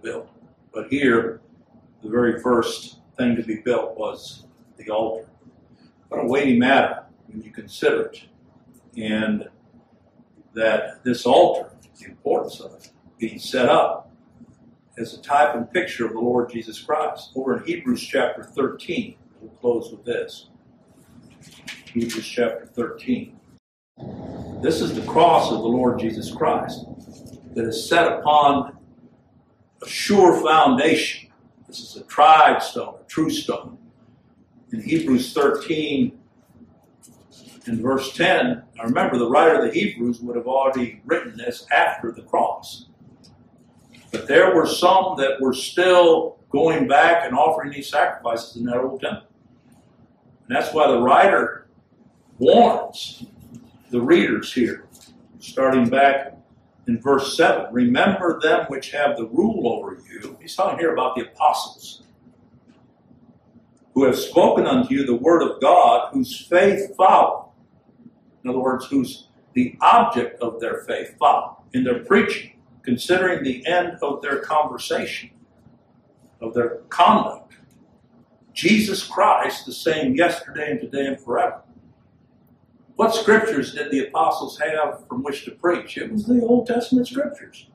build. But here, the very first thing to be built was the altar. What a weighty matter when you consider it. And that this altar, the importance of it, being set up as a type and picture of the Lord Jesus Christ. Over in Hebrews chapter thirteen, we'll close with this. Hebrews chapter thirteen. This is the cross of the Lord Jesus Christ that is set upon a sure foundation. This is a tried stone, a true stone. In Hebrews thirteen, in verse ten, now remember the writer of the Hebrews would have already written this after the cross. But there were some that were still going back and offering these sacrifices in that old temple. And that's why the writer warns the readers here, starting back in verse seven. Remember them which have the rule over you. He's talking here about the apostles, who have spoken unto you the word of God, whose faith follow. In other words, whose the object of their faith follow in their preaching, considering the end of their conversation, of their conduct. Jesus Christ, the same yesterday and today and forever. What scriptures did the apostles have from which to preach? It was the Old Testament scriptures.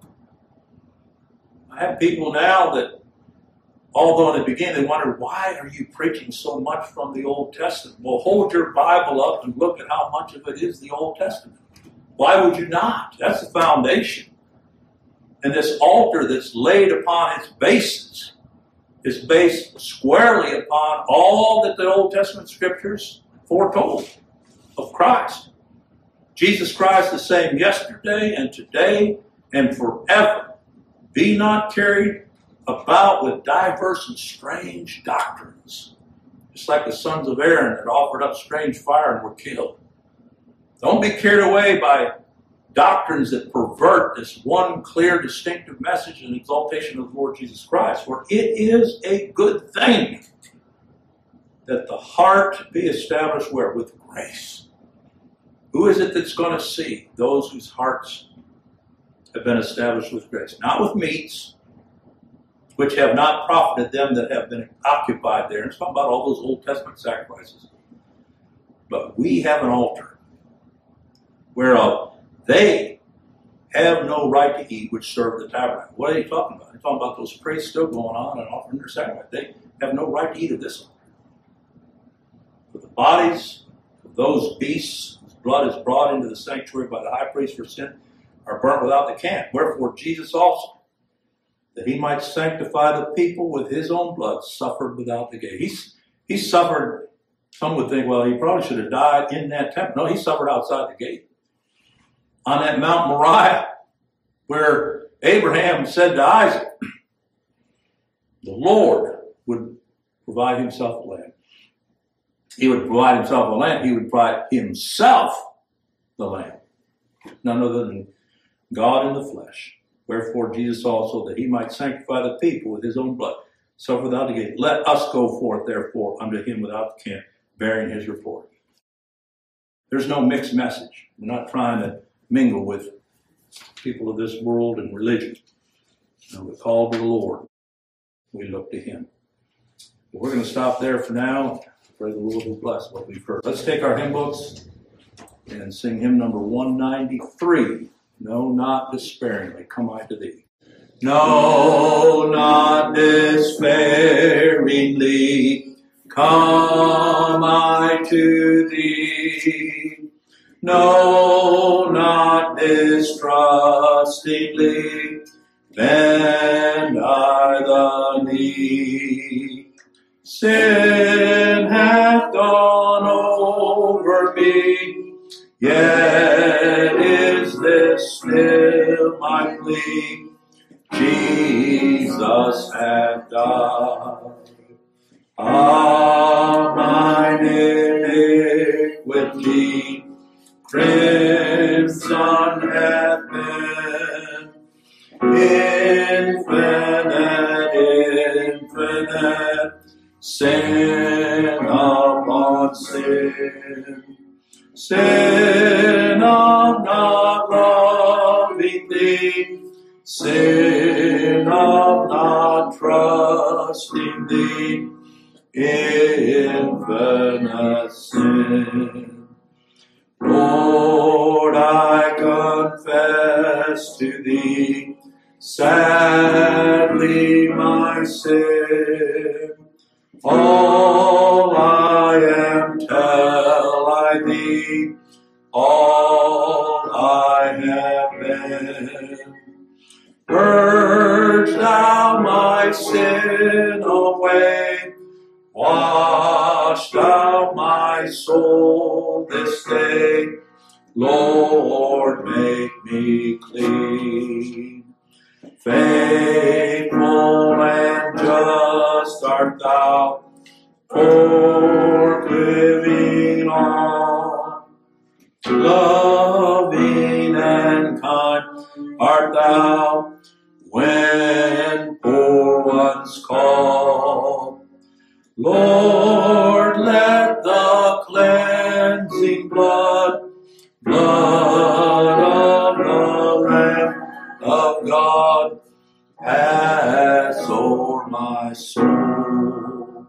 I have people now that, although in the beginning they wondered, why are you preaching so much from the Old Testament? Well, hold your Bible up and look at how much of it is the Old Testament. Why would you not? That's the foundation. And this altar that's laid upon its basis is based squarely upon all that the Old Testament scriptures foretold of Christ. Jesus Christ the same yesterday and today and forever. Be not carried about with diverse and strange doctrines, just like the sons of Aaron that offered up strange fire and were killed. Don't be carried away by doctrines that pervert this one clear, distinctive message and exaltation of the Lord Jesus Christ, for it is a good thing that the heart be established where? With grace. Who is it that's going to see? Those whose hearts have been established with grace. Not with meats, which have not profited them that have been occupied there. And it's talking about all those Old Testament sacrifices. But we have an altar whereof they have no right to eat which serve the tabernacle. What are you talking about? They're talking about those priests still going on and offering their sacrifice. They have no right to eat of this altar. For the bodies of those beasts whose blood is brought into the sanctuary by the high priest for sin are burnt without the camp. Wherefore Jesus also, that he might sanctify the people with his own blood, suffered without the gate. He's, he suffered, some would think, well, he probably should have died in that temple. No, he suffered outside the gate. On that Mount Moriah, where Abraham said to Isaac, the Lord would provide himself a lamb. He would provide himself a lamb. He would provide himself the lamb. None other than God in the flesh. Wherefore Jesus also, that he might sanctify the people with his own blood, suffer without the gate. Let us go forth, therefore, unto him without the camp, bearing his report. There's no mixed message. We're not trying to mingle with people of this world and religion. No, we're called to the Lord. We look to him. But we're going to stop there for now. Pray the Lord will bless what we've heard. Let's take our hymn books and sing hymn number one ninety-three. No, not despairingly, come I to thee. No, not despairingly, come I to thee. No, not distrustingly, bend I the knee. Sin hath gone over me, yet is this still my plea. Jesus hath died. Ah, mine iniquity crimson hath been, infinite, infinite, sin upon sin. Sin of not loving thee, sin of not trusting thee, infinite sin. Lord, I confess to thee sadly my sin. All I am tell I thee, all I have been. Purge thou my sin away, wash thou my soul this day, Lord, make me clean. Faithful and just art thou, forgiving all, loving and kind art thou, when poor ones call. Lord, let the cleansing blood, blood of the Lamb of God, pass o'er my soul.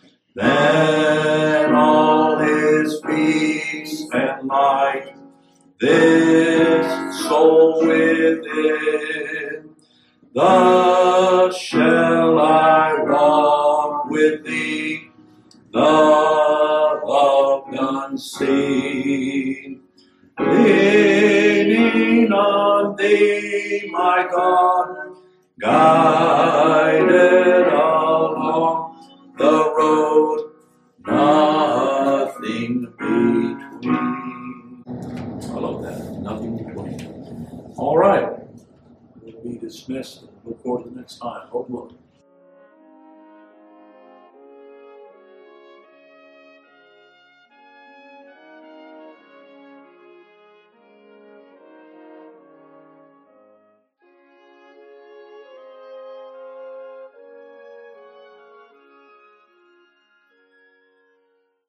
Then all is peace and light, this soul within. Thus shall I walk with thee, the loved unseen. Leaning on thee, my God, guided along the road, nothing between. I love that, nothing between. All right, we'll be dismissed. Look forward to the next time. Lord willing.